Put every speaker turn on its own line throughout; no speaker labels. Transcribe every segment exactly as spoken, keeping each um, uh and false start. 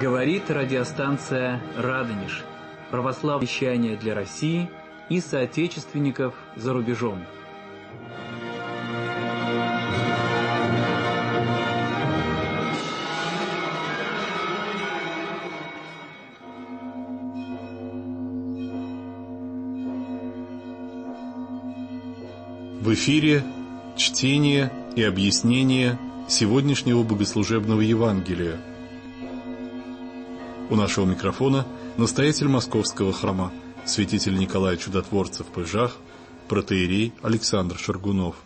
Говорит радиостанция «Радонеж». Православное вещание для России и соотечественников за рубежом.
В эфире чтение и объяснение сегодняшнего богослужебного Евангелия. У нашего микрофона настоятель Московского храма, святитель Николай Чудотворцев Пыжах, протоиерей Александр Шаргунов.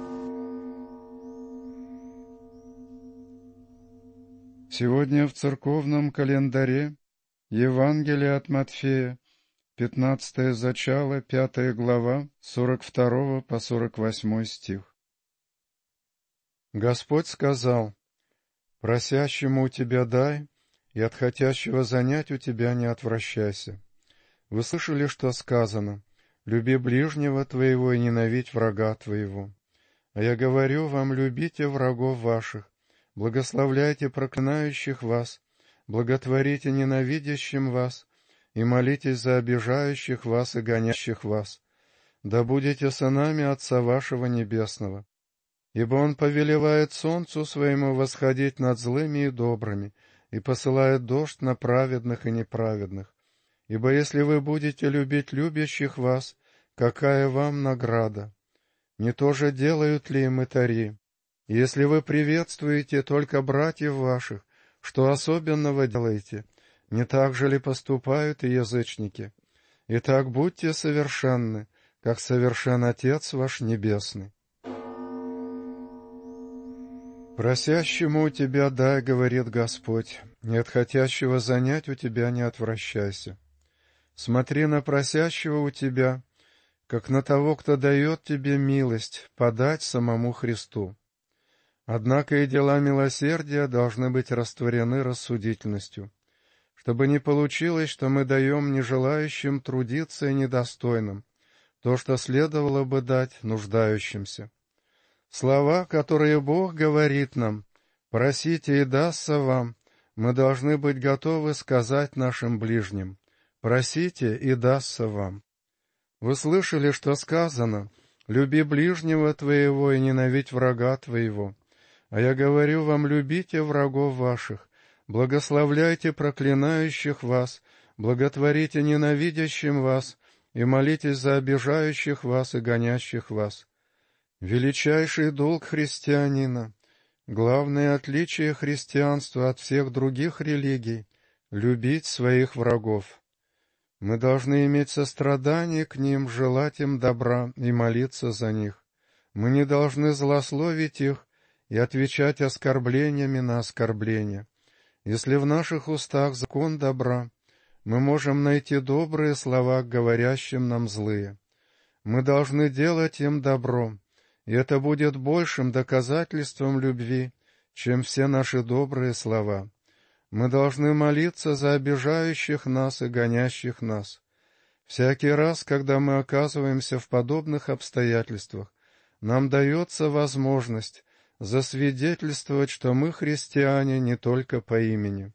Сегодня в церковном календаре Евангелие от Матфея, пятнадцатое зачало, пятая глава, сорок второго по сорок восьмой стих. Господь сказал: «Просящему у тебя дай, и от хотящего занять у тебя не отвращайся. Вы слышали, что сказано: люби ближнего твоего и ненавидь врага твоего. А я говорю вам, любите врагов ваших, благословляйте проклинающих вас, благотворите ненавидящим вас, и молитесь за обижающих вас и гонящих вас. Да будете сынами Отца вашего Небесного. Ибо Он повелевает солнцу своему восходить над злыми и добрыми, и посылает дождь на праведных и неправедных. Ибо если вы будете любить любящих вас, какая вам награда? Не то же делают ли и мытари? Если вы приветствуете только братьев ваших, что особенного делаете? Не так же ли поступают и язычники? Итак, будьте совершенны, как совершен Отец ваш Небесный. «Просящему у тебя дай, — говорит Господь, — и от хотящего занять у тебя не отвращайся. Смотри на просящего у тебя, как на того, кто дает тебе милость, подать самому Христу. Однако и дела милосердия должны быть растворены рассудительностью, чтобы не получилось, что мы даем нежелающим трудиться и недостойным то, что следовало бы дать нуждающимся. Слова, которые Бог говорит нам: «Просите, и дастся вам», мы должны быть готовы сказать нашим ближним: «Просите, и дастся вам». Вы слышали, что сказано: «Люби ближнего твоего и ненавидь врага твоего». А я говорю вам, любите врагов ваших, благословляйте проклинающих вас, благотворите ненавидящим вас, и молитесь за обижающих вас и гонящих вас. Величайший долг христианина, главное отличие христианства от всех других религий — любить своих врагов. Мы должны иметь сострадание к ним, желать им добра и молиться за них. Мы не должны злословить их и отвечать оскорблениями на оскорбления. Если в наших устах закон добра, мы можем найти добрые слова к говорящим нам злые. Мы должны делать им добро, и это будет большим доказательством любви, чем все наши добрые слова. Мы должны молиться за обижающих нас и гонящих нас. Всякий раз, когда мы оказываемся в подобных обстоятельствах, нам дается возможность засвидетельствовать, что мы христиане не только по имени.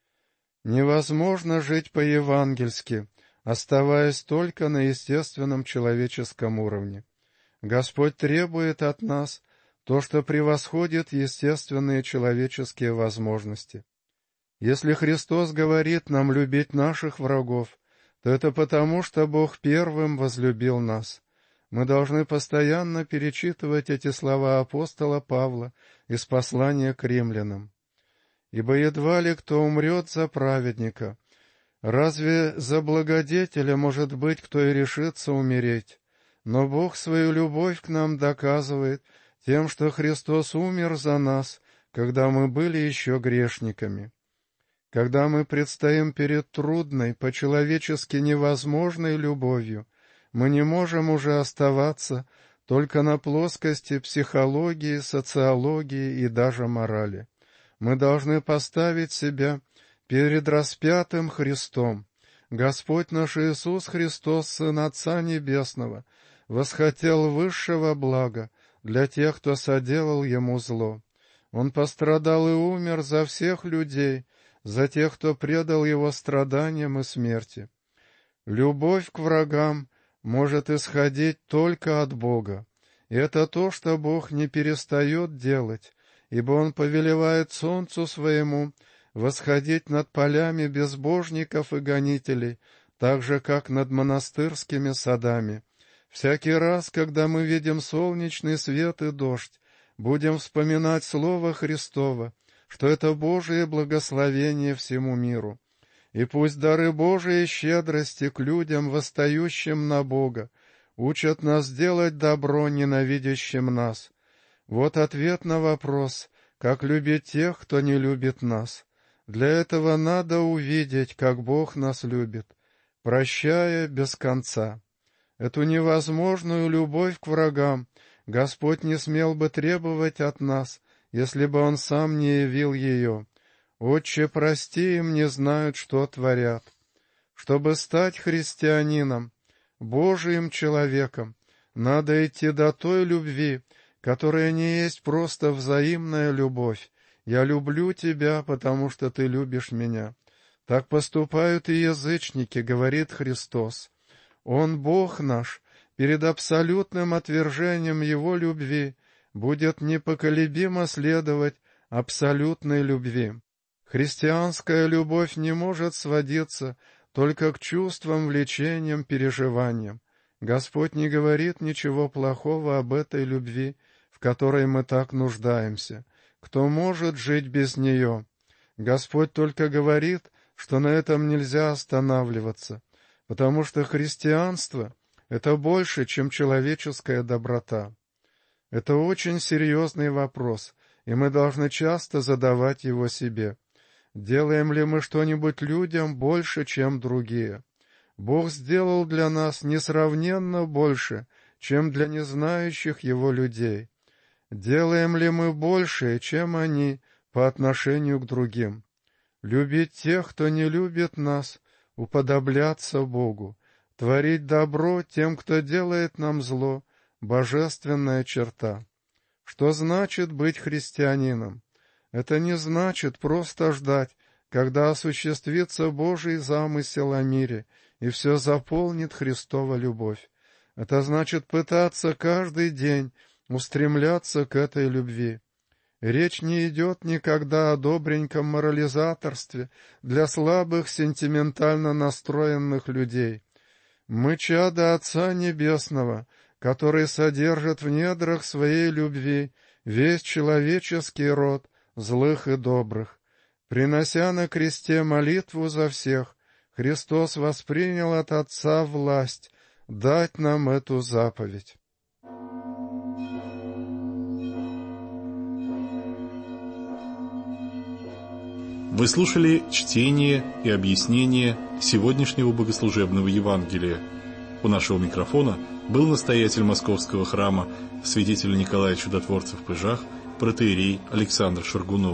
Невозможно жить по-евангельски, оставаясь только на естественном человеческом уровне. Господь требует от нас то, что превосходит естественные человеческие возможности. Если Христос говорит нам любить наших врагов, то это потому, что Бог первым возлюбил нас. Мы должны постоянно перечитывать эти слова апостола Павла из послания к римлянам. «Ибо едва ли кто умрет за праведника. Разве за благодетеля, может быть, кто и решится умереть? Но Бог свою любовь к нам доказывает тем, что Христос умер за нас, когда мы были еще грешниками». Когда мы предстоим перед трудной, по-человечески невозможной любовью, мы не можем уже оставаться только на плоскости психологии, социологии и даже морали. Мы должны поставить себя перед распятым Христом. Господь наш Иисус Христос, Сын Отца Небесного, восхотел высшего блага для тех, кто соделал Ему зло. Он пострадал и умер за всех людей, за тех, кто предал его страданиям и смерти. Любовь к врагам может исходить только от Бога. И это то, что Бог не перестает делать, ибо Он повелевает солнцу своему восходить над полями безбожников и гонителей, так же, как над монастырскими садами. Всякий раз, когда мы видим солнечный свет и дождь, будем вспоминать Слово Христово, что это Божие благословение всему миру. И пусть дары Божией щедрости к людям, восстающим на Бога, учат нас делать добро ненавидящим нас. Вот ответ на вопрос, как любить тех, кто не любит нас. Для этого надо увидеть, как Бог нас любит, прощая без конца. Эту невозможную любовь к врагам Господь не смел бы требовать от нас, если бы Он сам не явил ее. «Отче, прости им, не знают, что творят». Чтобы стать христианином, Божиим человеком, надо идти до той любви, которая не есть просто взаимная любовь. «Я люблю тебя, потому что ты любишь меня». Так поступают и язычники, говорит Христос. Он, Бог наш, перед абсолютным отвержением Его любви будет непоколебимо следовать абсолютной любви. Христианская любовь не может сводиться только к чувствам, влечениям, переживаниям. Господь не говорит ничего плохого об этой любви, в которой мы так нуждаемся. Кто может жить без нее? Господь только говорит, что на этом нельзя останавливаться, потому что христианство — это больше, чем человеческая доброта. Это очень серьезный вопрос, и мы должны часто задавать его себе. Делаем ли мы что-нибудь людям больше, чем другие? Бог сделал для нас несравненно больше, чем для незнающих Его людей. Делаем ли мы больше, чем они, по отношению к другим? Любить тех, кто не любит нас, уподобляться Богу, творить добро тем, кто делает нам зло, божественная черта. Что значит быть христианином? Это не значит просто ждать, когда осуществится Божий замысел о мире, и все заполнит Христова любовь. Это значит пытаться каждый день устремляться к этой любви. Речь не идет никогда о добреньком морализаторстве для слабых, сентиментально настроенных людей. Мы чада Отца Небесного, который содержит в недрах своей любви весь человеческий род, злых и добрых. Принося на кресте молитву за всех, Христос воспринял от Отца власть дать нам эту заповедь.
Вы слушали чтение и объяснение сегодняшнего богослужебного Евангелия. У нашего микрофона был настоятель Московского храма святителя Николая Чудотворца в Пыжах, протоиерей Александр Шаргунов.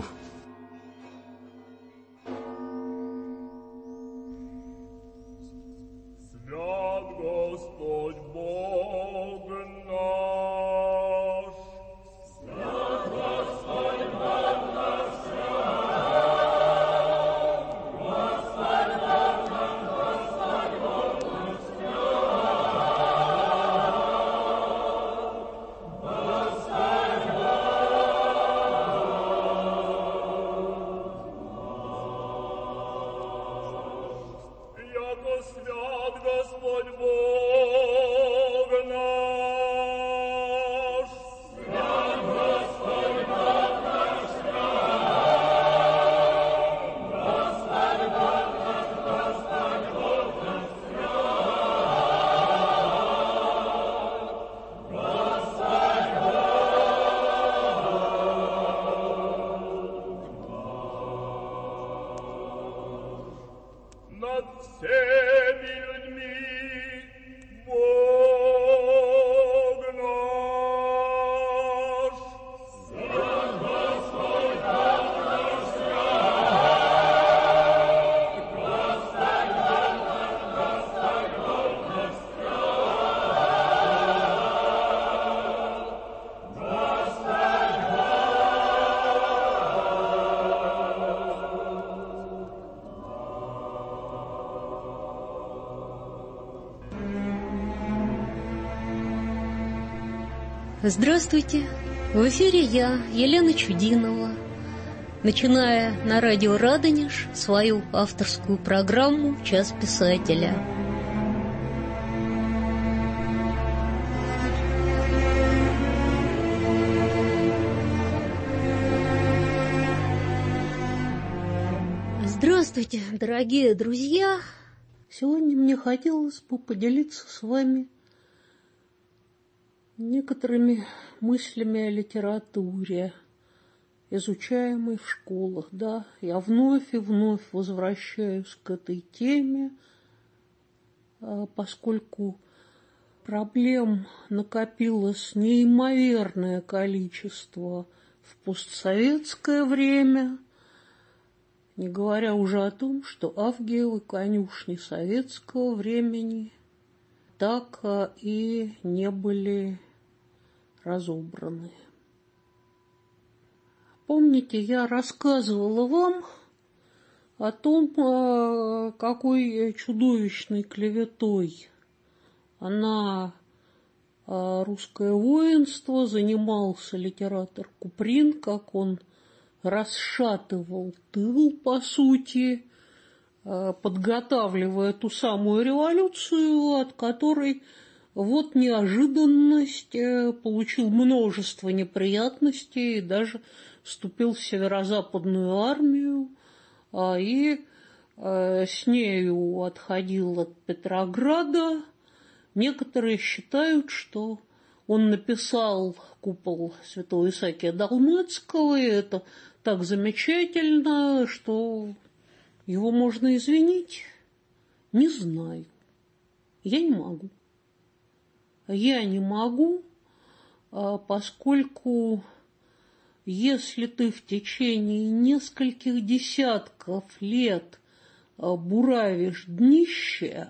Здравствуйте! В эфире я, Елена Чудинова, начиная на радио «Радонеж» свою авторскую программу «Час писателя». Здравствуйте, дорогие друзья! Сегодня мне хотелось бы поделиться с вами некоторыми мыслями о литературе, изучаемой в школах. Да, я вновь и вновь возвращаюсь к этой теме, поскольку проблем накопилось неимоверное количество в постсоветское время, не говоря уже о том, что авгиевы конюшни советского времени так и не были разобраны. Помните, я рассказывала вам о том, какой чудовищной клеветой на русское воинство занимался литератор Куприн, как он расшатывал тыл, по сути, подготавливая ту самую революцию, от которой вот неожиданность, получил множество неприятностей и даже вступил в северо-западную армию и с нею отходил от Петрограда. Некоторые считают, что он написал «Купол святого Исаакия Далмацкого», и это так замечательно, что его можно извинить. Не знаю. Я не могу. Я не могу, поскольку если ты в течение нескольких десятков лет буравишь днище,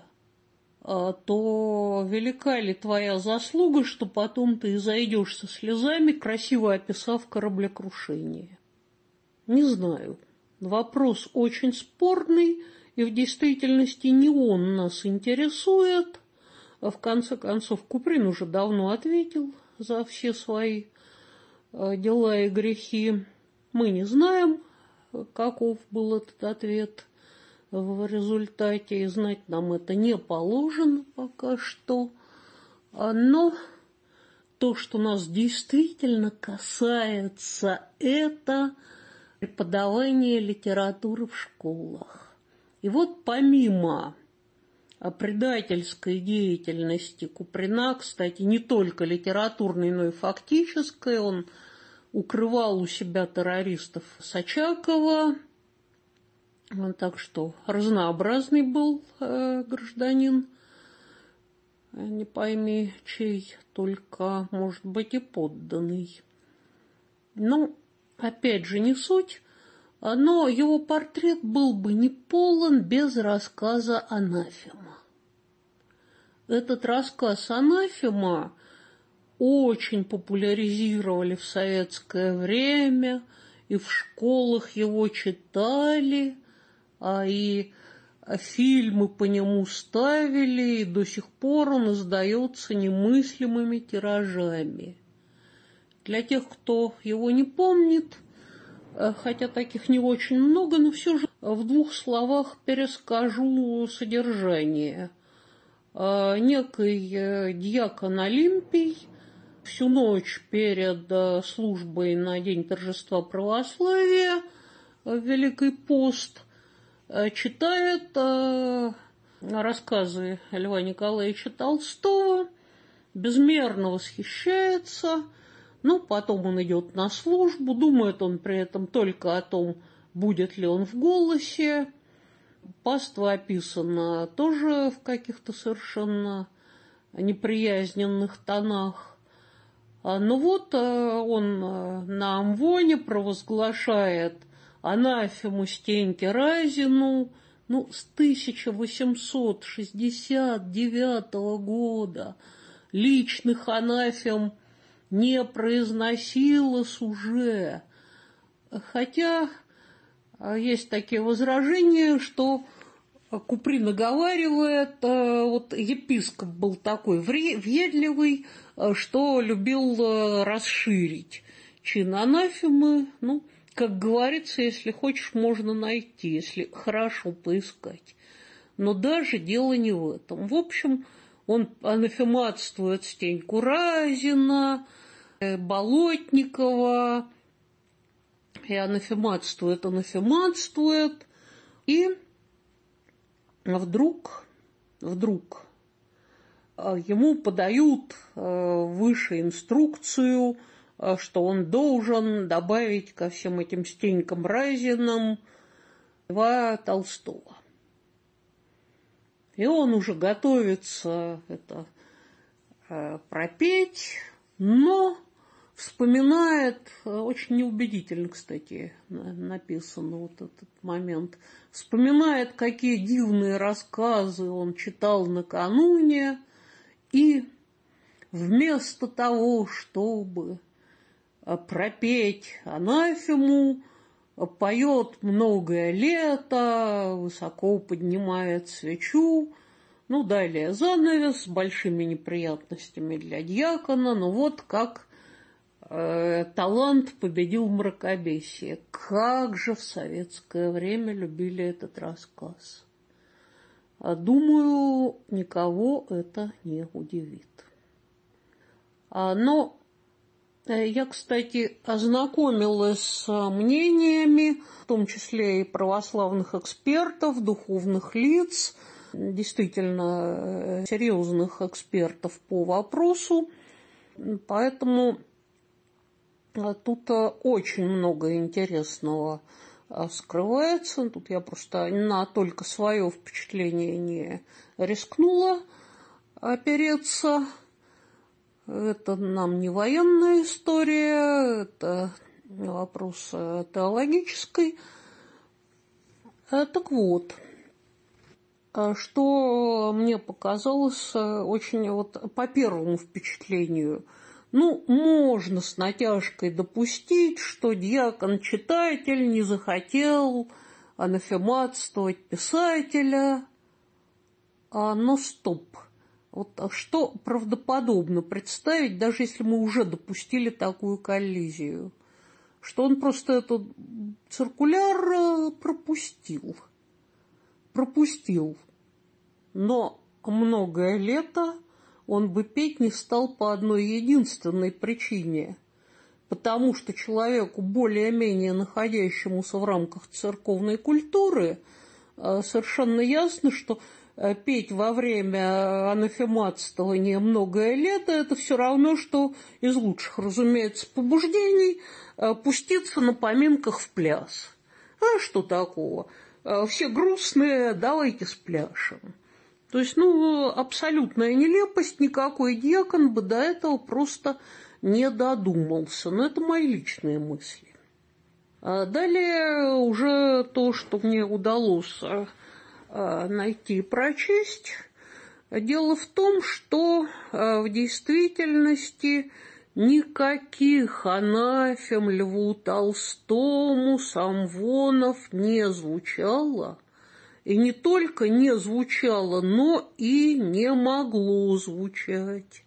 то велика ли твоя заслуга, что потом ты зайдешь со слезами, красиво описав кораблекрушение? Не знаю. Вопрос очень спорный, и в действительности не он нас интересует. В конце концов, Куприн уже давно ответил за все свои дела и грехи. Мы не знаем, каков был этот ответ в результате, и знать нам это не положено пока что. Но то, что нас действительно касается, это преподавание литературы в школах. И вот помимо предательской деятельности Куприна, кстати, не только литературной, но и фактической, он укрывал у себя террористов Сачакова, так что разнообразный был э, гражданин, не пойми чей, только, может быть, и подданный. Но, опять же, не суть, но его портрет был бы не полон без рассказа «Анафема». Этот рассказ «Анафема» очень популяризировали в советское время, и в школах его читали, а и фильмы по нему ставили, и до сих пор он издается немыслимыми тиражами. Для тех, кто его не помнит, хотя таких не очень много, но все же в двух словах перескажу содержание. Некий дьякон Олимпий всю ночь перед службой на День торжества православия, Великий пост, читает рассказы Льва Николаевича Толстого, безмерно восхищается. Ну, потом он идет на службу, думает он при этом только о том, будет ли он в «Голосе». Паства описана тоже в каких-то совершенно неприязненных тонах. Но вот он на амвоне провозглашает анафему Стеньке Разину, ну, с тысяча восемьсот шестьдесят девятого года личных анафем не произносилось уже. Хотя есть такие возражения, что Купри наговаривает, вот епископ был такой въедливый, что любил расширить чин анафемы. Ну, как говорится, если хочешь, можно найти, если хорошо поискать. Но даже дело не в этом. В общем, он анафематствует Стеньку Разина, Болотникова, и анафематствует, анафематствует, и вдруг, вдруг ему подают выше инструкцию, что он должен добавить ко всем этим Стенькам Разинам Льва Толстого. И он уже готовится это пропеть, но вспоминает, очень неубедительно, кстати, написано вот этот момент, вспоминает, какие дивные рассказы он читал накануне, и вместо того, чтобы пропеть анафему, поет «Многое лето», высоко поднимает свечу, ну, далее занавес с большими неприятностями для дьякона, но вот как э, талант победил мракобесие. Как же в советское время любили этот рассказ. А думаю, никого это не удивит. А, но я, кстати, ознакомилась с мнениями, в том числе и православных экспертов, духовных лиц, действительно серьезных экспертов по вопросу, поэтому тут очень много интересного скрывается. Тут я просто на только свое впечатление не рискнула опереться. Это нам не военная история, это вопрос теологический. Так вот, что мне показалось очень вот по первому впечатлению. Ну, можно с натяжкой допустить, что дьякон-читатель не захотел анафематствовать писателя, а, но стоп. Вот что правдоподобно представить, даже если мы уже допустили такую коллизию, что он просто этот циркуляр пропустил. Пропустил. Но многое лето он бы петь не стал по одной единственной причине. Потому что человеку, более-менее находящемуся в рамках церковной культуры, совершенно ясно, что петь во время анафематствования «Многое лето» – это все равно, что из лучших, разумеется, побуждений пуститься на поминках в пляс. А что такого? Все грустные, давайте спляшем. То есть, ну, абсолютная нелепость, никакой дьякон бы до этого просто не додумался. Но это мои личные мысли. А далее уже то, что мне удалось найти и прочесть. Дело в том, что в действительности никаких анафем Льву Толстому Самвонов не звучало. И не только не звучало, но и не могло звучать.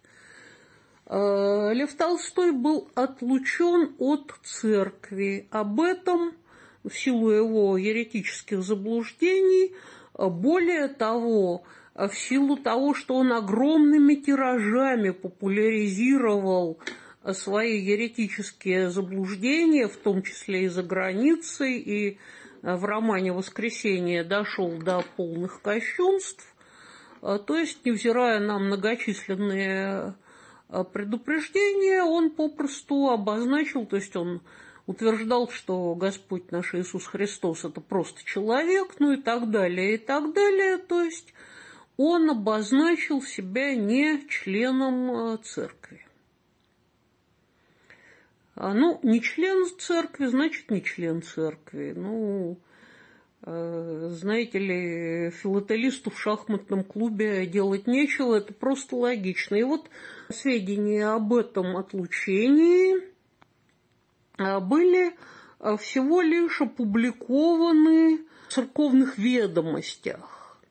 Лев Толстой был отлучен от церкви. Об этом, в силу его еретических заблуждений, более того, в силу того, что он огромными тиражами популяризировал свои еретические заблуждения, в том числе и за границей, и в романе «Воскресенье» дошел до полных кощунств, то есть, невзирая на многочисленные предупреждения, он попросту обозначил, то есть он утверждал, что Господь наш Иисус Христос – это просто человек, ну и так далее, и так далее, то есть он обозначил себя не членом церкви. Ну, не член церкви, значит, не член церкви. Ну, знаете ли, филателисту в шахматном клубе делать нечего, это просто логично. И вот сведения об этом отлучении были всего лишь опубликованы в церковных ведомостях.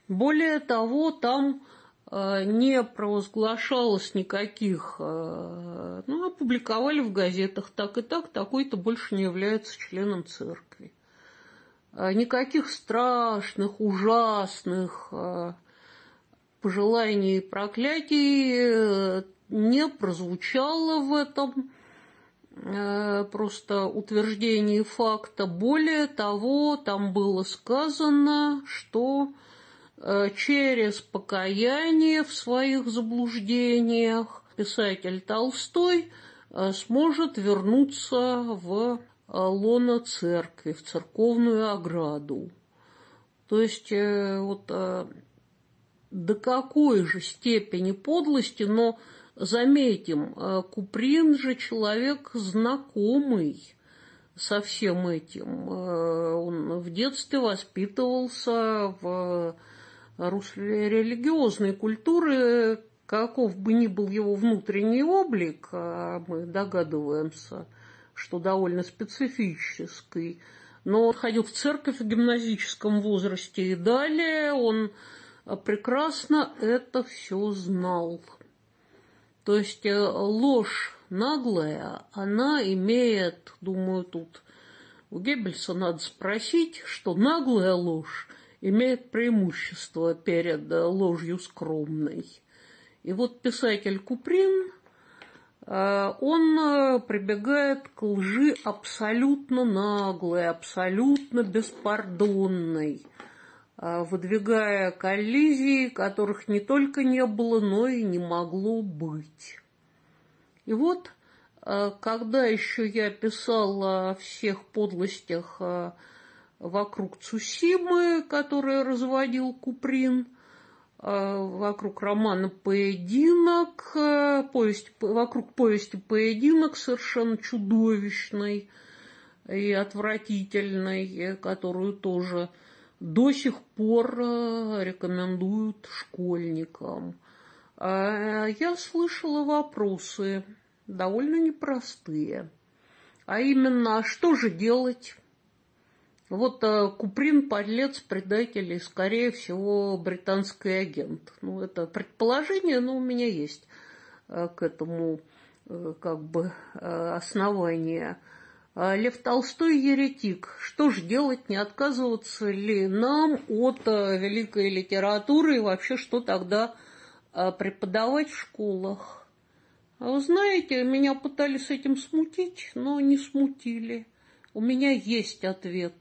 Более того, там не провозглашалось никаких, ну, опубликовали в газетах так и так, такой-то больше не является членом церкви. Никаких страшных, ужасных пожеланий и проклятий не прозвучало в этом просто утверждении факта. Более того, там было сказано, что через покаяние в своих заблуждениях писатель Толстой сможет вернуться в лоно церкви, в церковную ограду. То есть вот до какой же степени подлости, но заметим, Куприн же человек знакомый со всем этим. Он в детстве воспитывался в русле религиозной культуры, каков бы ни был его внутренний облик, а мы догадываемся, что довольно специфический, но он ходил в церковь в гимназическом возрасте и далее, он прекрасно это все знал. То есть ложь наглая, она имеет, думаю, тут у Геббельса надо спросить, что наглая ложь имеет преимущество перед ложью скромной. И вот писатель Куприн, он прибегает к лжи абсолютно наглой, абсолютно беспардонной, выдвигая коллизии, которых не только не было, но и не могло быть. И вот, когда еще я писала о всех подлостях вокруг Цусимы, которые разводил Куприн, вокруг романа «Поединок», повесть, вокруг повести «Поединок» совершенно чудовищной и отвратительной, которую тоже до сих пор рекомендуют школьникам. Я слышала вопросы довольно непростые. А именно, что же делать? Вот Куприн подлец, предатель и, скорее всего, британский агент. Ну, это предположение, но у меня есть к этому как бы основание. Лев Толстой еретик. Что ж делать, не отказываться ли нам от великой литературы и вообще что тогда преподавать в школах? Вы знаете, меня пытались этим смутить, но не смутили. У меня есть ответ.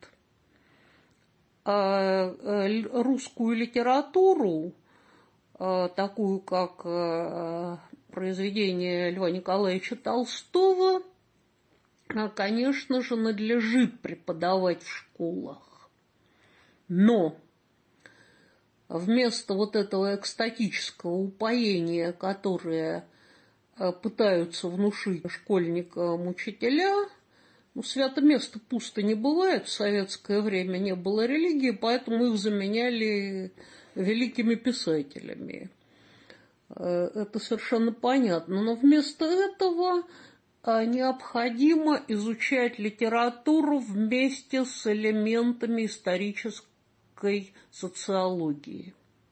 Русскую литературу, такую как произведение Льва Николаевича Толстого, конечно же, надлежит преподавать в школах. Но вместо вот этого экстатического упоения, которое пытаются внушить школьникам учителя, ну, свято место пусто не бывает, в советское время не было религии, поэтому их заменяли великими писателями. Это совершенно понятно. Но вместо этого необходимо изучать литературу вместе с элементами исторической социологии,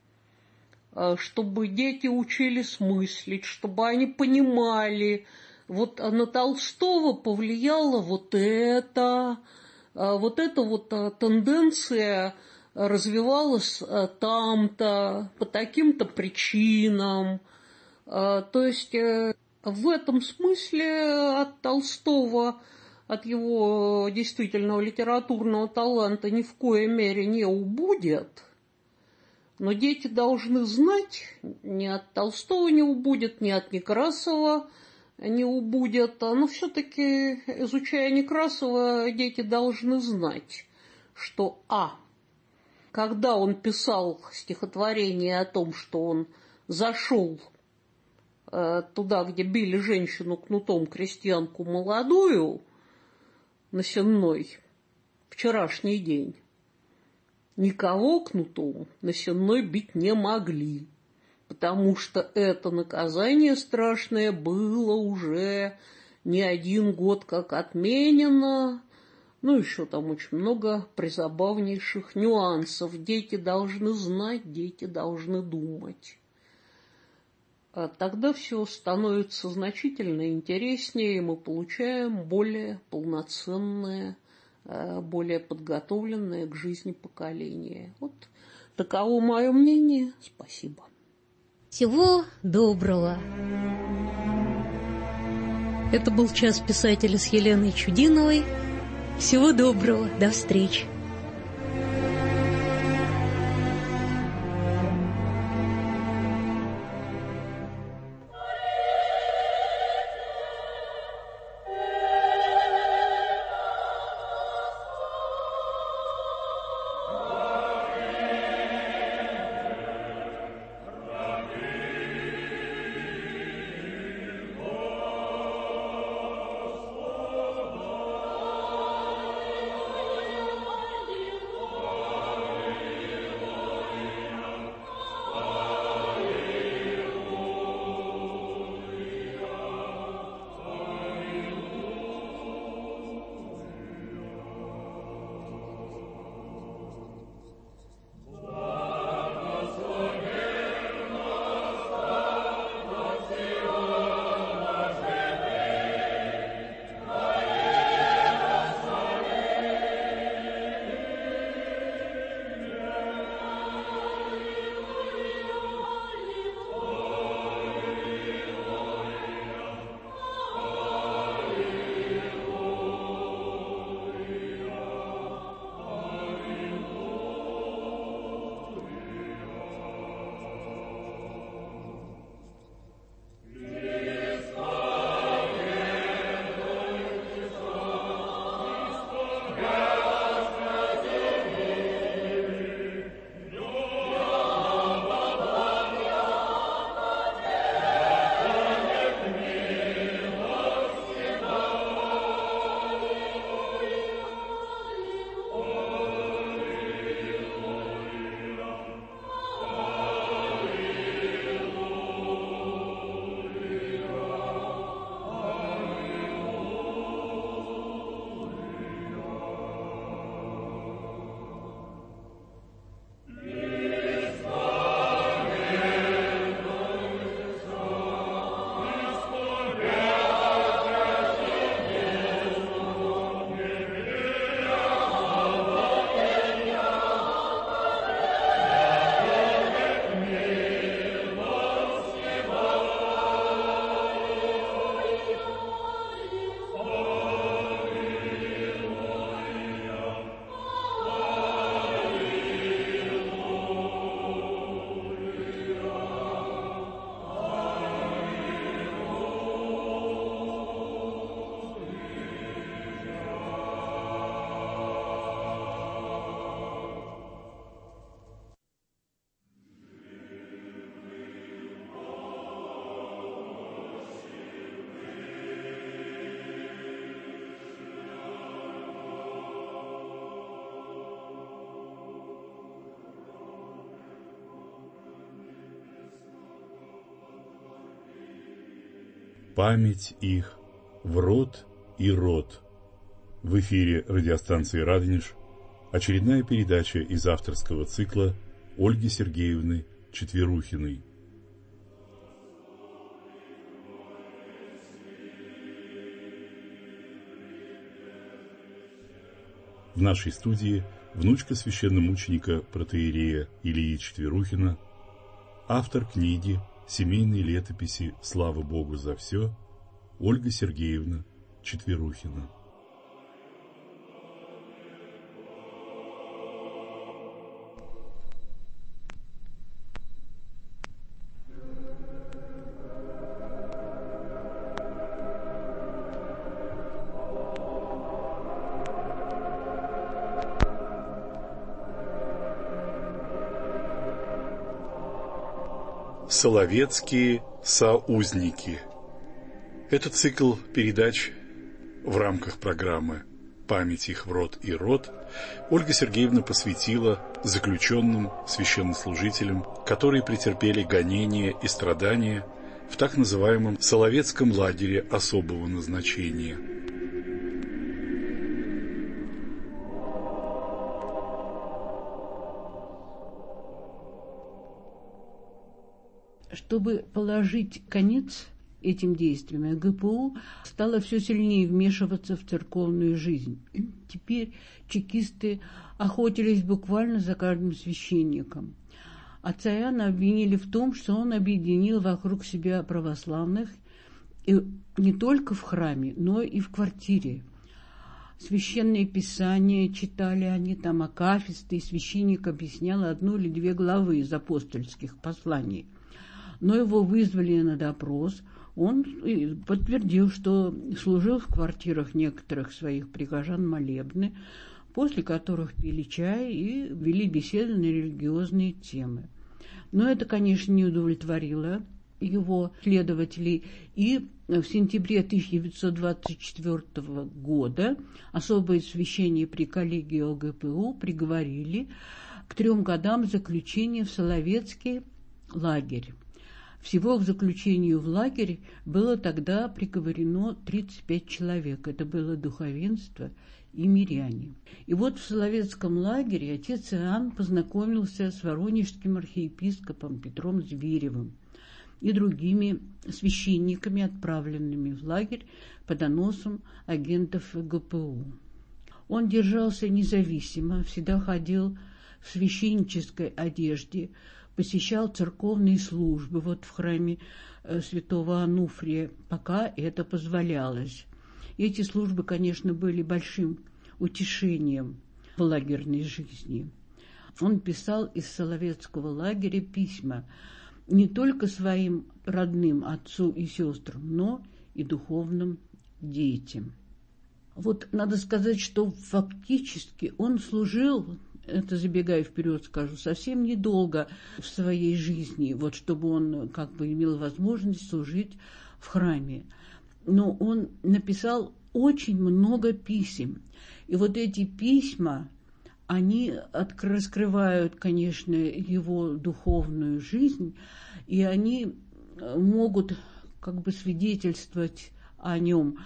чтобы дети учились мыслить, чтобы они понимали, вот на Толстого повлияла вот это, вот эта вот тенденция развивалась там-то, по таким-то причинам. То есть в этом смысле от Толстого, от его действительного литературного таланта ни в коей мере не убудет. Но дети должны знать, ни от Толстого не убудет, ни от Некрасова не убудет. Но все-таки, изучая Некрасова, дети должны знать, что а. когда он писал стихотворение о том, что он зашел туда, где били женщину кнутом, крестьянку молодую, на Сенной, вчерашний день, никого кнутом на Сенной бить не могли, потому что это наказание страшное было уже не один год как отменено, Ну, еще там очень много призабавнейших нюансов. Дети должны знать, дети должны думать. А тогда все становится значительно интереснее, и мы получаем более полноценное, более подготовленное к жизни поколение. Вот таково мое мнение. Спасибо.
Всего доброго.
Это был «Час писателя» с Еленой Чудиновой. Всего доброго. До встречи.
Память их в род и род. В эфире радиостанции «Радонеж» очередная передача из авторского цикла Ольги Сергеевны Четверухиной. В нашей студии внучка священномученика протоиерея Илии Четверухина, автор книги «Семейные летописи. Слава Богу за все» Ольга Сергеевна Четверухина. Соловецкие соузники. Это цикл передач в рамках программы «Память их в род и род» Ольга Сергеевна посвятила заключенным священнослужителям, которые претерпели гонения и страдания в так называемом Соловецком лагере особого назначения.
Чтобы положить конец этим действиям, ГПУ стало все сильнее вмешиваться в церковную жизнь. Теперь чекисты охотились буквально за каждым священником. Отца Иоанна обвинили в том, что он объединил вокруг себя православных и не только в храме, но и в квартире. Священные писания читали они, там акафисты, и священник объяснял одну или две главы из апостольских посланий. Но его вызвали на допрос. Он подтвердил, что служил в квартирах некоторых своих прихожан молебны, после которых пили чай и вели беседы на религиозные темы. Но это, конечно, не удовлетворило его следователей, и в сентябре тысяча девятьсот двадцать четвёртого года особое священие при коллегии ОГПУ приговорили к трем годам заключения в Соловецкий лагерь. Всего к заключению в лагерь было тогда приговорено тридцать пять человек. Это было духовенство и миряне. И вот в Соловецком лагере отец Иоанн познакомился с воронежским архиепископом Петром Зверевым и другими священниками, отправленными в лагерь по доносам агентов ГПУ. Он держался независимо, всегда ходил в священнической одежде, посещал церковные службы вот в храме святого Ануфрия, пока это позволялось. Эти службы, конечно, были большим утешением в лагерной жизни. Он писал из Соловецкого лагеря письма не только своим родным отцу и сестрам, но и духовным детям. Вот надо сказать, что фактически он служил, это забегая вперед скажу, совсем недолго в своей жизни, вот чтобы он как бы имел возможность служить в храме. Но он написал очень много писем. И вот эти письма, они раскрывают, конечно, его духовную жизнь, и они могут как бы свидетельствовать о нем.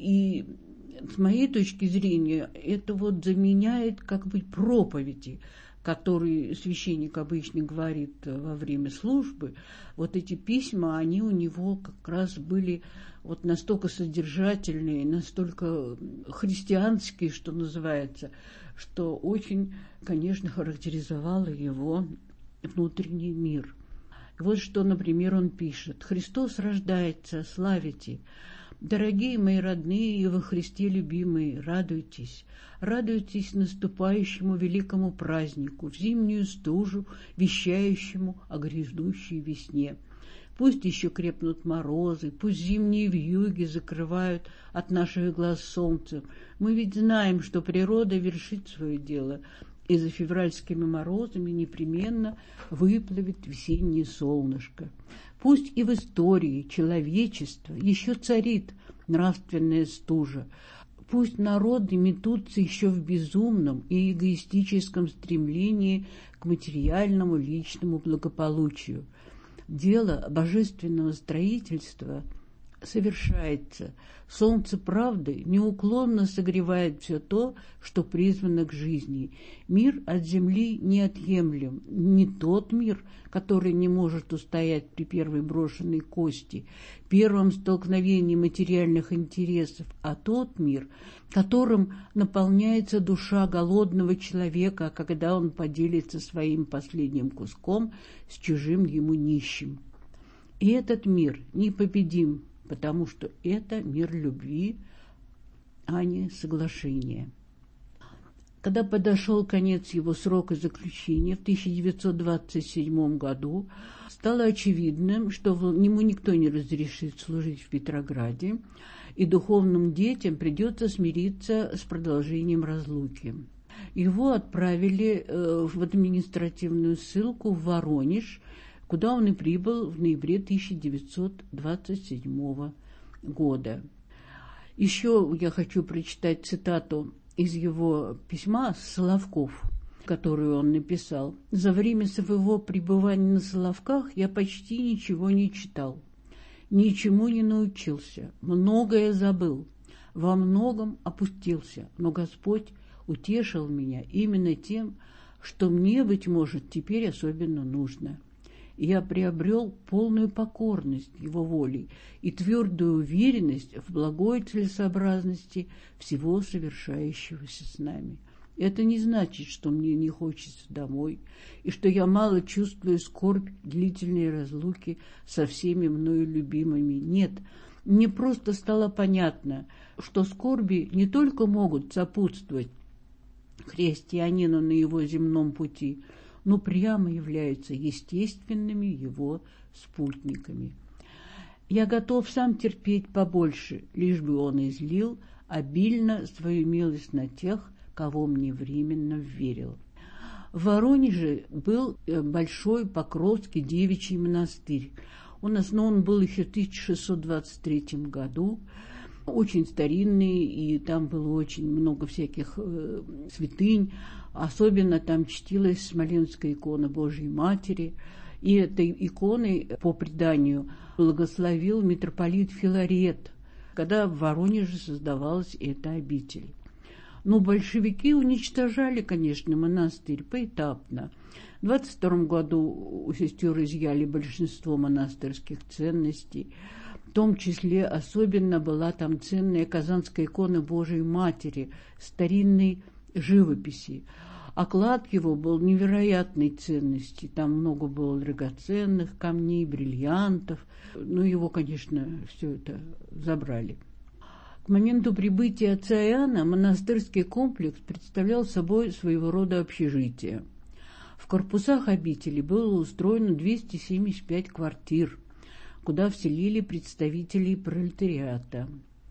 И с моей точки зрения, это вот заменяет как бы проповеди, которые священник обычно говорит во время службы. Вот эти письма, они у него как раз были вот настолько содержательные, настолько христианские, что называется, что очень, конечно, характеризовало его внутренний мир. Вот что, например, он пишет: «Христос рождается, славите! Дорогие мои родные и во Христе любимые, радуйтесь, радуйтесь наступающему великому празднику, в зимнюю стужу, вещающему о грядущей весне. Пусть еще крепнут морозы, пусть зимние вьюги закрывают от наших глаз солнце. Мы ведь знаем, что природа вершит свое дело, и за февральскими морозами непременно выплывет весеннее солнышко. Пусть и в истории человечества еще царит нравственная стужа. Пусть народы метутся еще в безумном и эгоистическом стремлении к материальному личному благополучию. Дело божественного строительства совершается. Солнце правды неуклонно согревает все то, что призвано к жизни. Мир от земли неотъемлем. Не тот мир, который не может устоять при первой брошенной кости, первом столкновении материальных интересов, а тот мир, которым наполняется душа голодного человека, когда он поделится своим последним куском с чужим ему нищим. И этот мир непобедим, потому что это мир любви, а не соглашения». Когда подошел конец его срока заключения в тысяча девятьсот двадцать седьмом году, стало очевидным, что ему никто не разрешит служить в Петрограде, и духовным детям придется смириться с продолжением разлуки. Его отправили в административную ссылку в Воронеж, куда он и прибыл в ноябре тысяча девятьсот двадцать седьмого года. Еще я хочу прочитать цитату из его письма «Соловков», которую он написал. «За время своего пребывания на Соловках я почти ничего не читал, ничему не научился, многое забыл, во многом опустился, но Господь утешил меня именно тем, что мне, быть может, теперь особенно нужно. я приобрел полную покорность его воле и твердую уверенность в благой целесообразности всего совершающегося с нами. Это не значит, что мне не хочется домой, и что я мало чувствую скорбь длительной разлуки со всеми мною любимыми. Нет, мне просто стало понятно, что скорби не только могут сопутствовать христианину на его земном пути, но прямо являются естественными его спутниками. Я готов сам терпеть побольше, лишь бы он излил обильно свою милость на тех, кого мне временно верил. В Воронеже был большой Покровский девичий монастырь. Он основан был еще в тысяча шестьсот двадцать третьем году. Очень старинный, и там было очень много всяких э, святынь. Особенно там чтилась Смоленская икона Божьей Матери. И этой иконой, по преданию, благословил митрополит Филарет, когда в Воронеже создавалась эта обитель. Но большевики уничтожали, конечно, монастырь поэтапно. В двадцать втором году у сестер изъяли большинство монастырских ценностей. В том числе особенно была там ценная казанская икона Божией Матери, старинной живописи. Оклад его был невероятной ценности. Там много было драгоценных камней, бриллиантов. Ну, его, конечно, все это забрали. К моменту прибытия отца Иоанна монастырский комплекс представлял собой своего рода общежитие. В корпусах обители было устроено двести семьдесят пять квартир, куда вселили представителей пролетариата.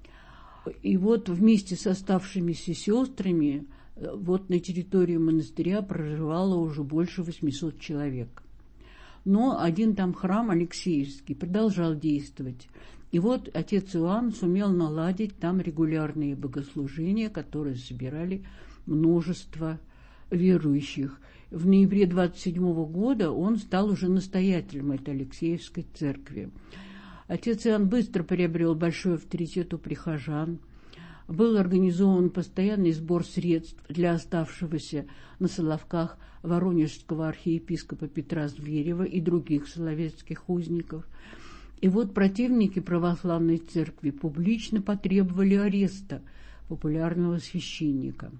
И вот вместе с оставшимися сестрами вот на территории монастыря проживало уже больше восьмисот человек. Но один там храм Алексеевский продолжал действовать. И вот отец Иоанн сумел наладить там регулярные богослужения, которые собирали множество верующих. В ноябре двадцать седьмого года он стал уже настоятелем этой Алексеевской церкви. Отец Иоанн быстро приобрел большой авторитет у прихожан. Был организован постоянный сбор средств для оставшегося на Соловках воронежского архиепископа Петра Зверева и других соловецких узников. И вот противники православной церкви публично потребовали ареста популярного священника.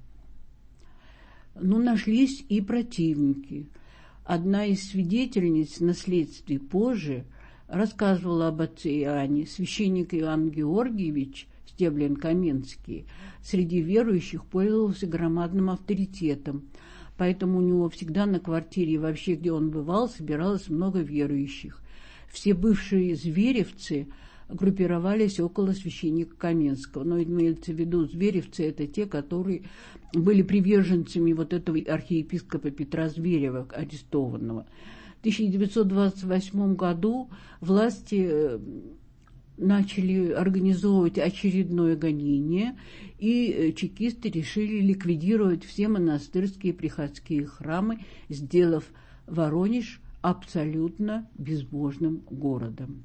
Но нашлись и противники. Одна из свидетельниц на следствии позже рассказывала об отце Иоанне. Священник Иоанн Георгиевич Стеблин-Каменский среди верующих пользовался громадным авторитетом, поэтому у него всегда на квартире и вообще, где он бывал, собиралось много верующих. Все бывшие зверевцы группировались около священника Каменского. Но имеется в виду зверевцы – это те, которые были приверженцами вот этого архиепископа Петра Зверева, арестованного. В тысяча девятьсот двадцать восьмом году власти начали организовывать очередное гонение, и чекисты решили ликвидировать все монастырские и приходские храмы, сделав Воронеж абсолютно безбожным городом.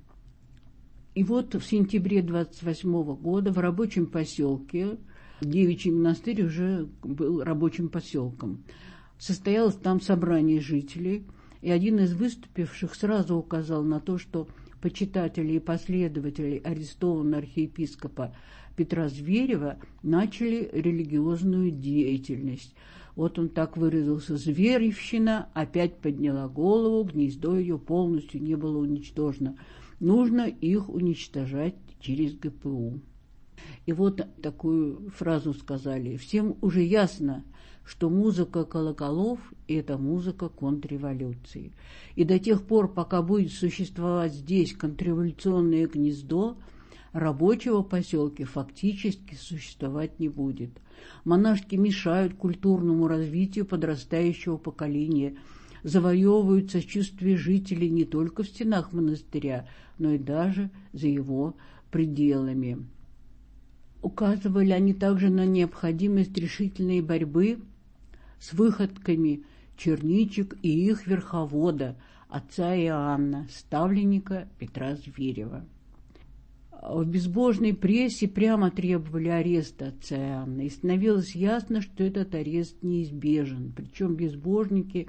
И вот в сентябре двадцать восьмого года в рабочем поселке, девичий монастырь уже был рабочим поселком, состоялось там собрание жителей, и один из выступивших сразу указал на то, что почитатели и последователи арестованного архиепископа Петра Зверева начали религиозную деятельность. Вот он так выразился: «Зверевщина опять подняла голову, гнездо ее полностью не было уничтожено. Нужно их уничтожать через гэ пэ у». И вот такую фразу сказали: «Всем уже ясно, что музыка колоколов – это музыка контрреволюции. И до тех пор, пока будет существовать здесь контрреволюционное гнездо, рабочего поселка фактически существовать не будет. Монашки мешают культурному развитию подрастающего поколения, завоевывают сочувствие жителей не только в стенах монастыря, но и даже за его пределами». Указывали они также на необходимость решительной борьбы с выходками черничек и их верховода, отца Иоанна, ставленника Петра Зверева. В безбожной прессе прямо требовали ареста отца Иоанна, и становилось ясно, что этот арест неизбежен. Причем безбожники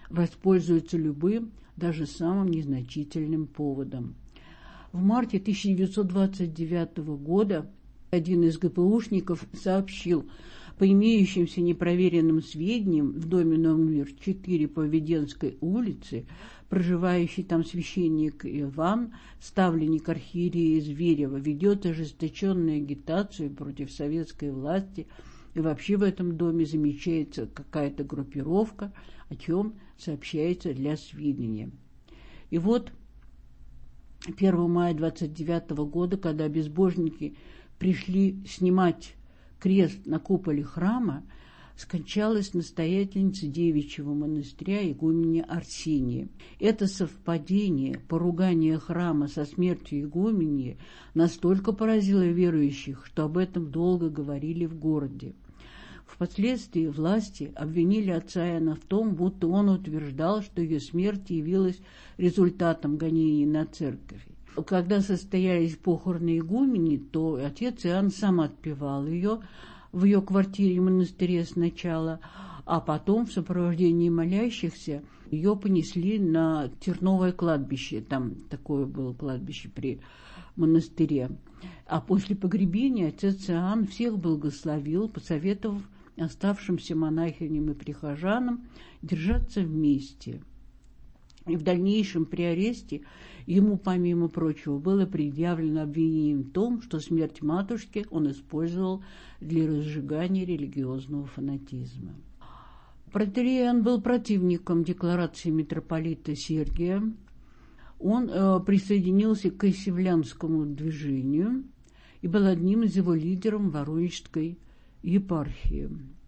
воспользуются любым, даже самым незначительным поводом. В марте тысяча девятьсот двадцать девятого года один из ГПУшников сообщил: по имеющимся непроверенным сведениям, в доме номер четыре по Введенской улице, проживающий там священник Иван, ставленник архиерея Зверева, ведет ожесточенную агитацию против советской власти, и вообще в этом доме замечается какая-то группировка, о чем сообщается для сведения. И вот первого мая двадцать девятого года, когда безбожники пришли снимать крест на куполе храма, скончалась настоятельница девичьего монастыря игуменья Арсения. Это совпадение, поругание храма со смертью игуменьи настолько поразило верующих, что об этом долго говорили в городе. Впоследствии власти обвинили отца Иоанна в том, будто он утверждал, что ее смерть явилась результатом гонений на церковь. Когда состоялись похороны игумени, то отец Иоанн сам отпевал ее в ее квартире и монастыре сначала, а потом в сопровождении молящихся ее понесли на Терновое кладбище. Там такое было кладбище при монастыре. А после погребения отец Иоанн всех благословил, посоветовав оставшимся монахиням и прихожанам держаться вместе. И в дальнейшем при аресте ему, помимо прочего, было предъявлено обвинение в том, что смерть матушки он использовал для разжигания религиозного фанатизма. Протоиерей Иоанн был противником декларации митрополита Сергия. Он э, присоединился к кассивлянскому движению и был одним из его лидеров Воронежской епархии.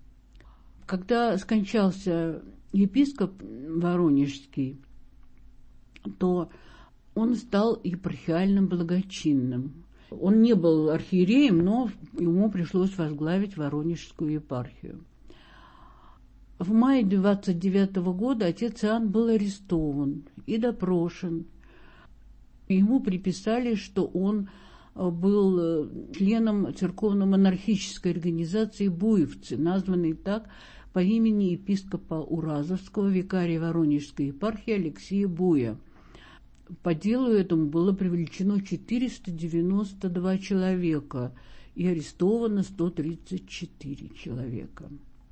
Когда скончался епископ Воронежский, то он стал епархиальным благочинным. Он не был архиереем, но ему пришлось возглавить Воронежскую епархию. В мае двадцать девятого года отец Иоанн был арестован и допрошен. Ему приписали, что он был членом церковно-монархической организации «Буевцы», названной так по имени епископа Уразовского, викария Воронежской епархии Алексея Буя. По делу этому было привлечено четыреста девяносто два человека и арестовано сто тридцать четыре человека.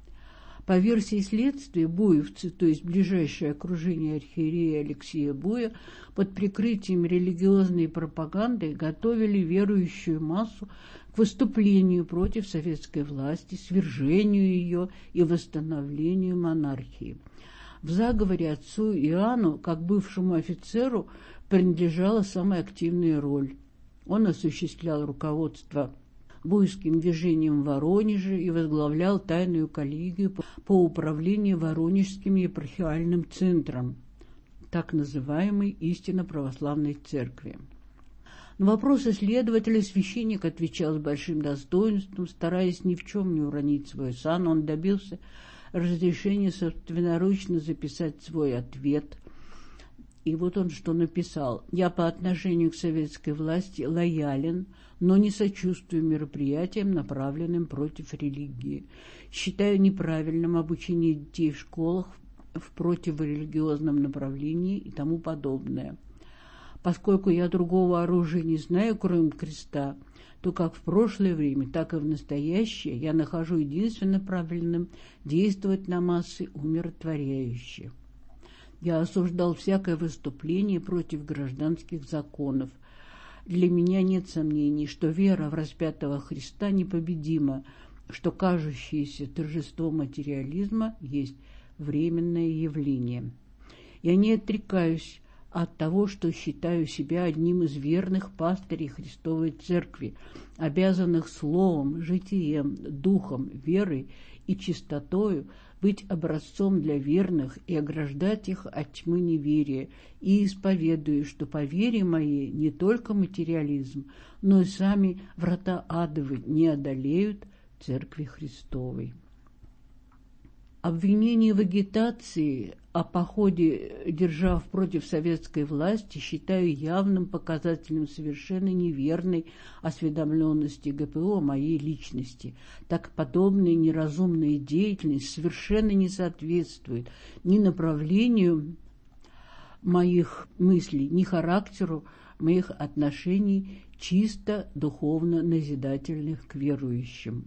По версии следствия, буевцы, то есть ближайшее окружение архиерея Алексея Буя, под прикрытием религиозной пропаганды готовили верующую массу к выступлению против советской власти, свержению ее и восстановлению монархии. В заговоре отцу Иоанну, как бывшему офицеру, принадлежала самая активная роль. Он осуществлял руководство буйским движением в Воронеже и возглавлял тайную коллегию по управлению Воронежским епархиальным центром, так называемой истинно православной церкви. На вопросы следователя священник отвечал с большим достоинством, стараясь ни в чем не уронить свой сан. Он добился разрешения собственноручно записать свой ответ. И вот он что написал: «Я по отношению к советской власти лоялен, но не сочувствую мероприятиям, направленным против религии. Считаю неправильным обучение детей в школах в противорелигиозном направлении и тому подобное. Поскольку я другого оружия не знаю, кроме креста, то как в прошлое время, так и в настоящее я нахожу единственно правильным действовать на массы умиротворяюще. Я осуждал всякое выступление против гражданских законов. Для меня нет сомнений, что вера в распятого Христа непобедима, что кажущееся торжество материализма есть временное явление. Я не отрекаюсь от того, что считаю себя одним из верных пастырей Христовой Церкви, обязанных словом, житием, духом, верой и чистотою быть образцом для верных и ограждать их от тьмы неверия, и исповедую, что по вере моей не только материализм, но и сами врата адовы не одолеют Церкви Христовой». Обвинение в агитации о походе держав против советской власти считаю явным показателем совершенно неверной осведомленности ГПУ о моей личности. Так подобная неразумная деятельность совершенно не соответствует ни направлению моих мыслей, ни характеру моих отношений, чисто духовно-назидательных к верующим.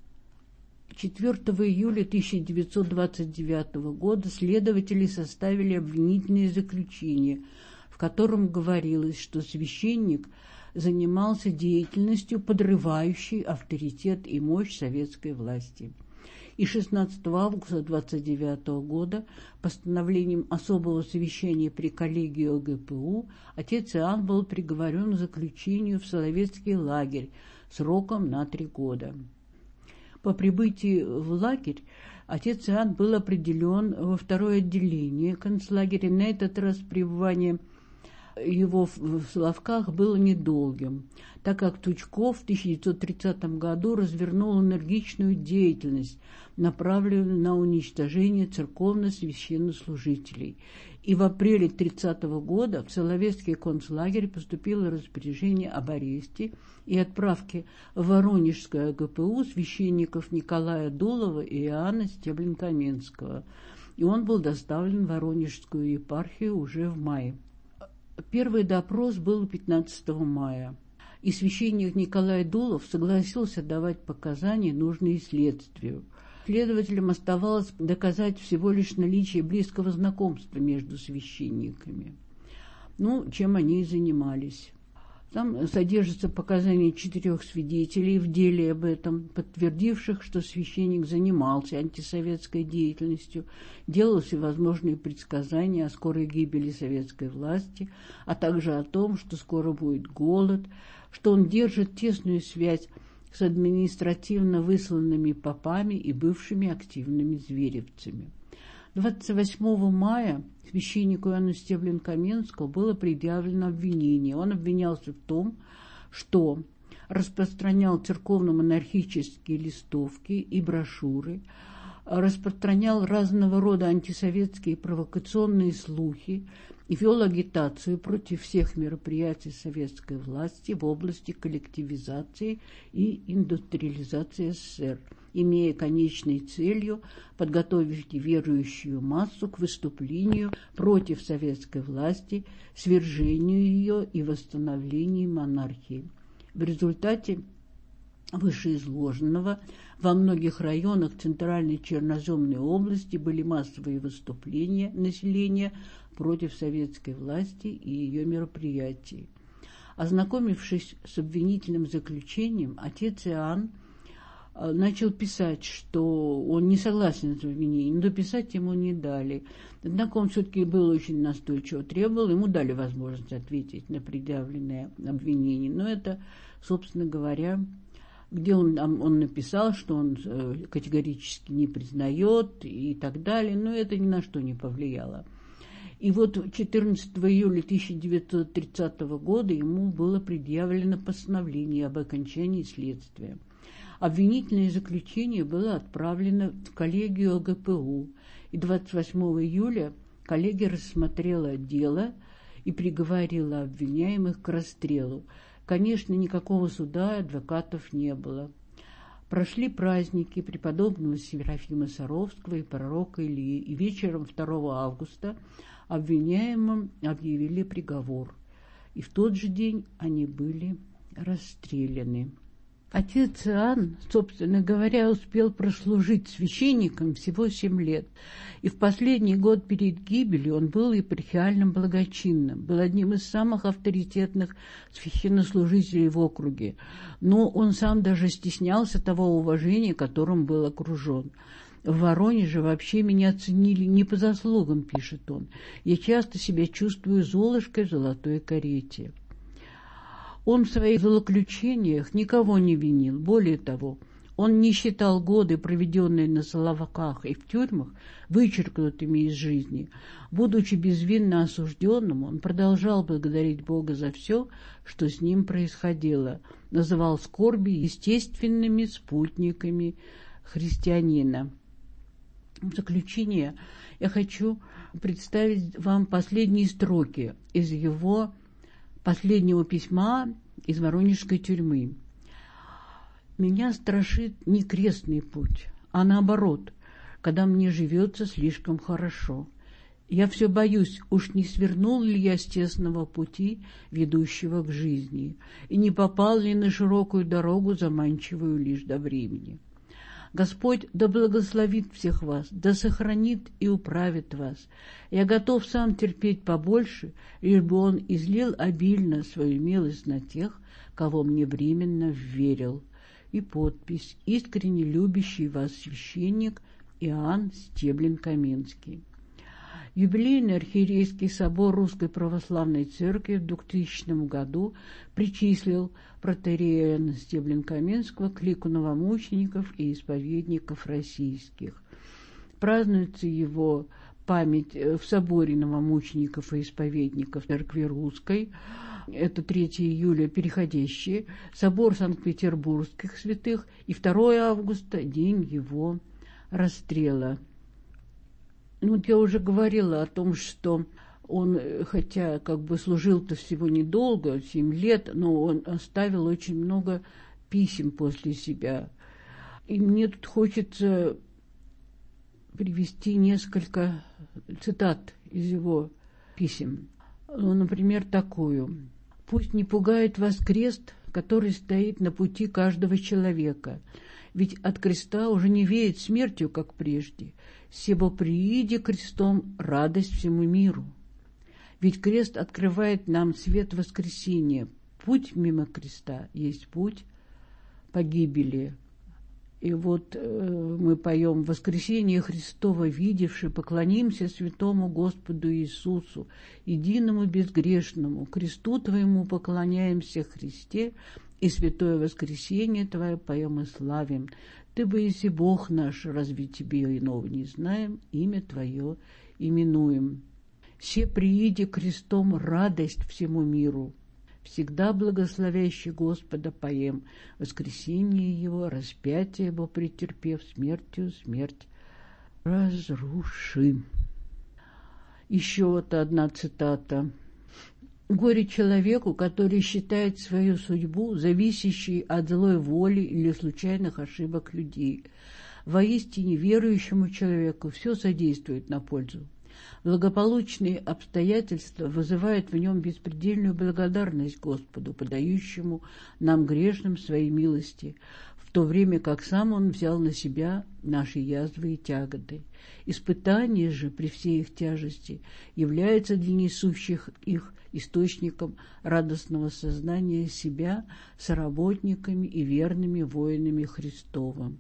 четвёртого июля тысяча девятьсот двадцать девятого года следователи составили обвинительное заключение, в котором говорилось, что священник занимался деятельностью, подрывающей авторитет и мощь советской власти. И шестнадцатого августа двадцать девятого года постановлением особого совещания при коллегии ОГПУ отец Иоанн был приговорен к заключению в Соловецкий лагерь сроком на три года. По прибытии в лагерь отец Иоанн был определен во второе отделение концлагеря. На этот раз пребывание его в Соловках было недолгим, так как Тучков в тысяча девятьсот тридцатом году развернул энергичную деятельность, направленную на уничтожение церковно-священнослужителей. И в апреле тридцатого года в Соловецкий концлагерь поступило распоряжение об аресте и отправке в Воронежское ГПУ священников Николая Дулова и Иоанна Стеблин-Каменского. И он был доставлен в Воронежскую епархию уже в мае. Первый допрос был пятнадцатого мая, и священник Николай Дулов согласился давать показания, нужные следствию. Следователям оставалось доказать всего лишь наличие близкого знакомства между священниками. Ну, чем они и занимались. Там содержатся показания четырех свидетелей в деле об этом, подтвердивших, что священник занимался антисоветской деятельностью, делал всевозможные предсказания о скорой гибели советской власти, а также о том, что скоро будет голод, что он держит тесную связь с административно высланными попами и бывшими активными зверевцами. двадцать восьмого мая священнику Иоанну Стеблин-Каменскому было предъявлено обвинение. Он обвинялся в том, что распространял церковно-монархические листовки и брошюры, распространял разного рода антисоветские провокационные слухи и вел агитацию против всех мероприятий советской власти в области коллективизации и индустриализации СССР, имея конечной целью подготовить верующую массу к выступлению против советской власти, свержению ее и восстановлению монархии. В результате вышеизложенного во многих районах Центральной Черноземной области были массовые выступления населения против советской власти и ее мероприятий. Ознакомившись с обвинительным заключением, отец Иоанн начал писать, что он не согласен с обвинением, но писать ему не дали. Однако он все-таки был очень настойчиво, требовал, ему дали возможность ответить на предъявленное обвинение. Но это, собственно говоря, где он, он написал, что он категорически не признает и так далее, но это ни на что не повлияло. И вот четырнадцатого июля тысяча девятьсот тридцатого года ему было предъявлено постановление об окончании следствия. Обвинительное заключение было отправлено в коллегию ОГПУ, и двадцать восьмого июля коллегия рассмотрела дело и приговорила обвиняемых к расстрелу. Конечно, никакого суда адвокатов не было. Прошли праздники преподобного Серафима Саровского и пророка Илии, и вечером второго августа обвиняемым объявили приговор, и в тот же день они были расстреляны. Отец Иоанн, собственно говоря, успел прослужить священником всего семь лет, и в последний год перед гибелью он был епархиальным благочинным, был одним из самых авторитетных священнослужителей в округе, но он сам даже стеснялся того уважения, которым был окружен. В Воронеже вообще меня ценили не по заслугам, пишет он. Я часто себя чувствую золушкой в золотой карете. Он в своих злоключениях никого не винил. Более того, он не считал годы, проведенные на Соловках и в тюрьмах, вычеркнутыми из жизни. Будучи безвинно осужденным, он продолжал благодарить Бога за все, что с ним происходило. Называл скорби естественными спутниками христианина. В заключение я хочу представить вам последние строки из его последнего письма из Воронежской тюрьмы. «Меня страшит не крестный путь, а наоборот, когда мне живется слишком хорошо. Я все боюсь, уж не свернул ли я с тесного пути, ведущего к жизни, и не попал ли на широкую дорогу, заманчивую лишь до времени. Господь да благословит всех вас, да сохранит и управит вас. Я готов сам терпеть побольше, лишь бы Он излил обильно свою милость на тех, кого мне временно вверил». И подпись: «Искренне любящий вас священник Иоанн Стеблин-Каменский». Юбилейный архиерейский собор Русской Православной Церкви в двухтысячном году причислил протоиерея Иоанна Стеблин-Каменского к лику новомучеников и исповедников российских. Празднуется его память в соборе новомучеников и исповедников Церкви Русской. Это третьего июля переходящий, собор Санкт-Петербургских святых, и второго августа, день его расстрела. Ну, вот я уже говорила о том, что он, хотя как бы служил-то всего недолго, семь лет, но он оставил очень много писем после себя. И мне тут хочется привести несколько цитат из его писем. Ну, например, такую: «Пусть не пугает вас крест, который стоит на пути каждого человека, ведь от креста уже не веет смертью, как прежде. Себо прииди крестом радость всему миру. Ведь крест открывает нам свет воскресения. Путь мимо креста есть путь погибели». И вот э, мы поем: «Воскресение Христово видевши, поклонимся святому Господу Иисусу, единому безгрешному, кресту Твоему поклоняемся, Христе, и святое воскресение Твое поем и славим. Ты бы еси Бог наш, разве Тебе иного не знаем, имя Твое именуем. Се прииди крестом радость всему миру. Всегда благословящий Господа поем, воскресение Его, распятие Его претерпев, смертью смерть разрушим». Еще вот одна цитата. «Горе человеку, который считает свою судьбу зависящей от злой воли или случайных ошибок людей. Воистине верующему человеку все содействует на пользу. Благополучные обстоятельства вызывают в нем беспредельную благодарность Господу, подающему нам грешным своей милости, в то время как сам Он взял на себя наши язвы и тяготы. Испытание же при всей их тяжести является для несущих их источником радостного сознания себя соработниками и верными воинами Христовым.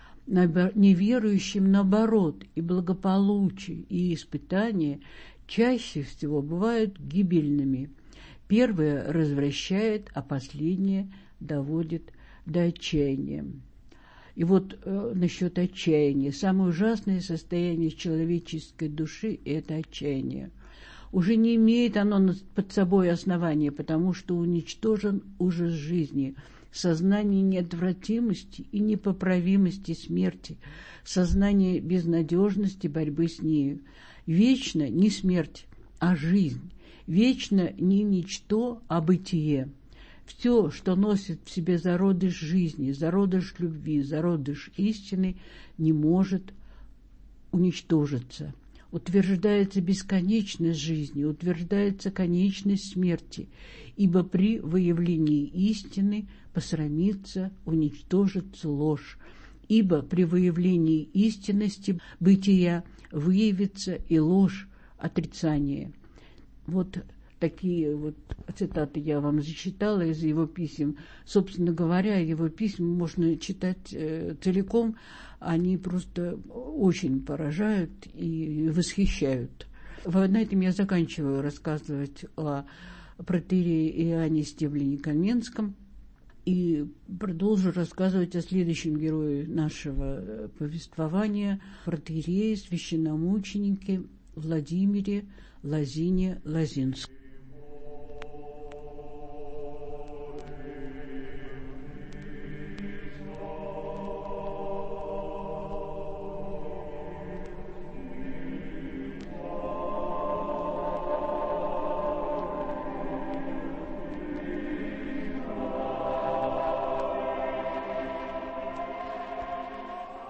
Неверующим, наоборот, и благополучие, и испытания чаще всего бывают гибельными. Первое развращает, а последнее доводит до отчаяния». И вот э, насчет отчаяния. Самое ужасное состояние человеческой души – это отчаяние. Уже не имеет оно под собой основания, потому что уничтожен ужас жизни, сознание неотвратимости и непоправимости смерти, сознание безнадежности борьбы с нею. Вечно не смерть, а жизнь. Вечно не ничто, а бытие. Все, что носит в себе зародыш жизни, зародыш любви, зародыш истины, не может уничтожиться. Утверждается бесконечность жизни, утверждается конечность смерти, ибо при выявлении истины посрамится, уничтожится ложь, ибо при выявлении истинности бытия выявится и ложь отрицания. Вот такие вот цитаты я вам зачитала из его писем. Собственно говоря, его письма можно читать э, целиком. Они просто очень поражают и восхищают. На этом я заканчиваю рассказывать о протоиерее Иоанне Стеблине-Каменском и продолжу рассказывать о следующем герое нашего повествования, протоиерее, священномученике Владимире Лазине Лазинском.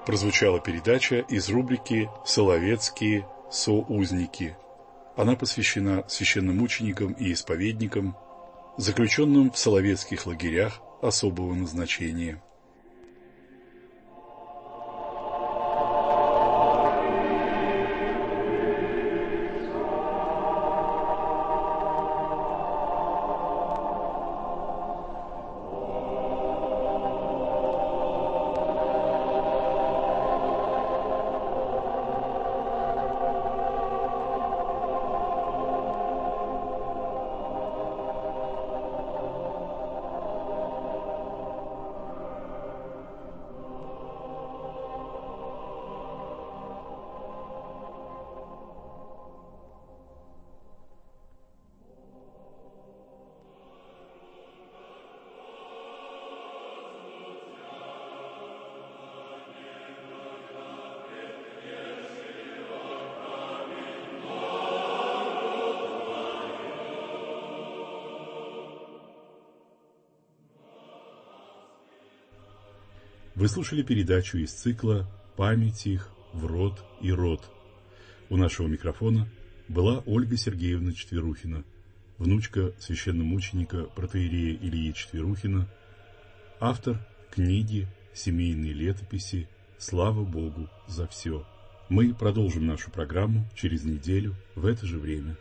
Прозвучала передача из рубрики «Соловецкие соузники». Она посвящена священномученикам и исповедникам, заключенным в соловецких лагерях особого назначения. Вы слушали передачу из цикла «Память их в род и род». У нашего микрофона была Ольга Сергеевна Четверухина, внучка священномученика протоиерея Ильи Четверухина, автор книги «Семейные летописи. Слава Богу за все». Мы продолжим нашу программу через неделю в это же время.